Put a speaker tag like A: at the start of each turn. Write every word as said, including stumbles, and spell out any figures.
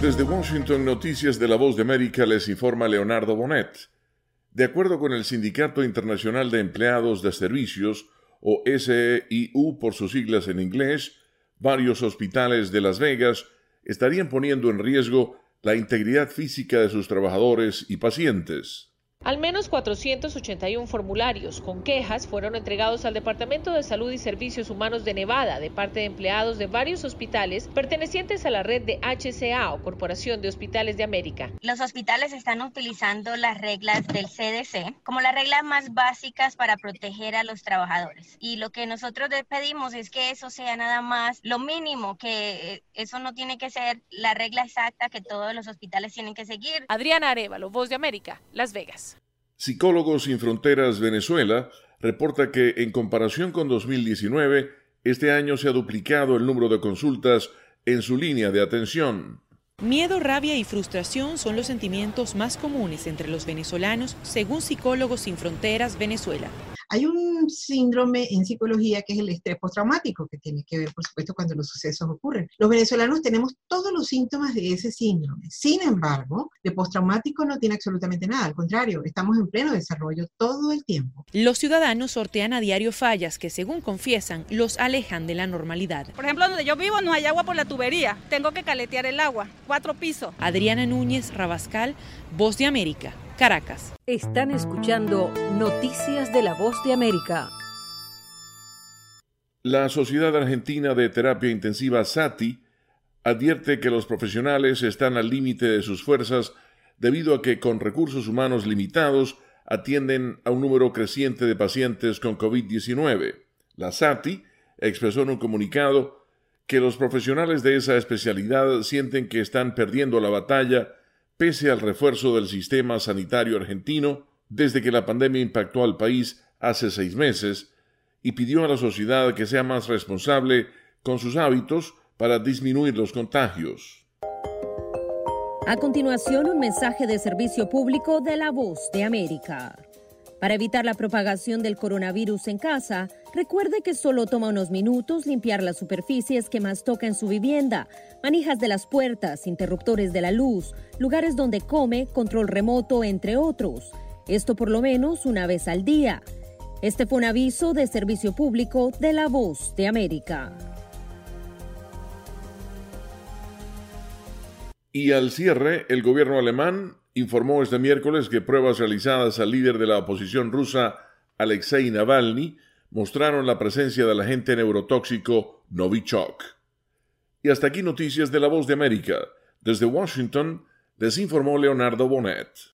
A: Desde Washington, Noticias de la Voz de América, les informa Leonardo Bonet. De acuerdo con el Sindicato Internacional de Empleados de Servicios, o S E I U por sus siglas en inglés, varios hospitales de Las Vegas estarían poniendo en riesgo la integridad física de sus trabajadores y pacientes.
B: Al menos cuatrocientos ochenta y uno formularios con quejas fueron entregados al Departamento de Salud y Servicios Humanos de Nevada de parte de empleados de varios hospitales pertenecientes a la red de H C A o Corporación de Hospitales de América.
C: Los hospitales están utilizando las reglas del C D C como las reglas más básicas para proteger a los trabajadores. Y lo que nosotros les pedimos es que eso sea nada más lo mínimo, que eso no tiene que ser la regla exacta que todos los hospitales tienen que seguir.
B: Adriana Arévalo, Voz de América, Las Vegas.
A: Psicólogos Sin Fronteras Venezuela reporta que, en comparación con dos mil diecinueve, este año se ha duplicado el número de consultas en su línea de atención.
D: Miedo, rabia y frustración son los sentimientos más comunes entre los venezolanos, según Psicólogos Sin Fronteras Venezuela.
E: Hay un síndrome en psicología que es el estrés postraumático, que tiene que ver, por supuesto, cuando los sucesos ocurren. Los venezolanos tenemos todos los síntomas de ese síndrome. Sin embargo, de postraumático no tiene absolutamente nada. Al contrario, estamos en pleno desarrollo todo el tiempo.
D: Los ciudadanos sortean a diario fallas que, según confiesan, los alejan de la normalidad.
F: Por ejemplo, donde yo vivo no hay agua por la tubería. Tengo que caletear el agua. Cuatro pisos.
D: Adriana Núñez Rabascal, Voz de América, Caracas.
G: Están escuchando Noticias de la Voz de América.
A: La Sociedad Argentina de Terapia Intensiva SATI advierte que los profesionales están al límite de sus fuerzas debido a que, con recursos humanos limitados, atienden a un número creciente de pacientes con COVID diecinueve. La SATI expresó en un comunicado que los profesionales de esa especialidad sienten que están perdiendo la batalla pese al refuerzo del sistema sanitario argentino desde que la pandemia impactó al país hace seis meses, y pidió a la sociedad que sea más responsable con sus hábitos para disminuir los contagios.
G: A continuación, un mensaje de servicio público de la Voz de América. Para evitar la propagación del coronavirus en casa, recuerde que solo toma unos minutos limpiar las superficies que más toca en su vivienda, manijas de las puertas, interruptores de la luz, lugares donde come, control remoto, entre otros. Esto por lo menos una vez al día. Este fue un aviso de servicio público de la Voz de América.
A: Y al cierre, el gobierno alemán informó este miércoles que pruebas realizadas al líder de la oposición rusa, Alexei Navalny, mostraron la presencia del agente neurotóxico Novichok. Y hasta aquí Noticias de la Voz de América. Desde Washington, les informó Leonardo Bonet.